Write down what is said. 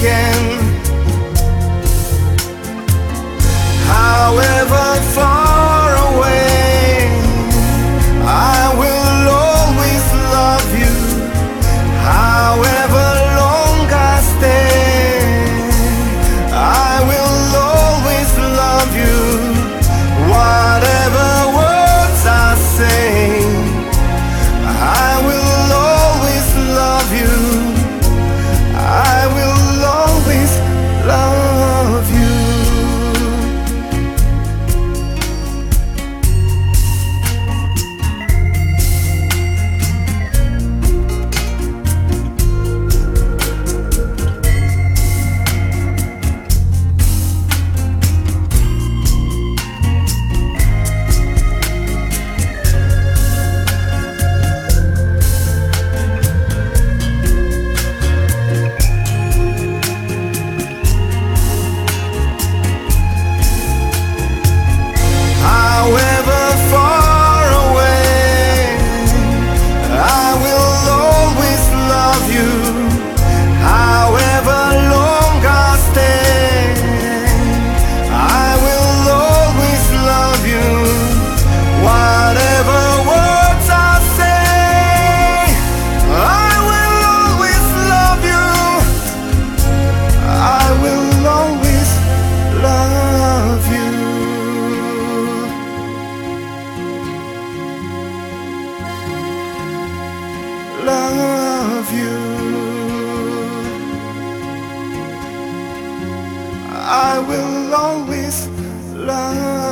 again. However far away, I will always love you. However long I stay, I will always love you. Whatever words I say, I will always love you. I will always love you. However far away, I will always love you. However long I stay, I will always love you. Whatever words I say, I will always love you. I will always love you. Love you. I will always love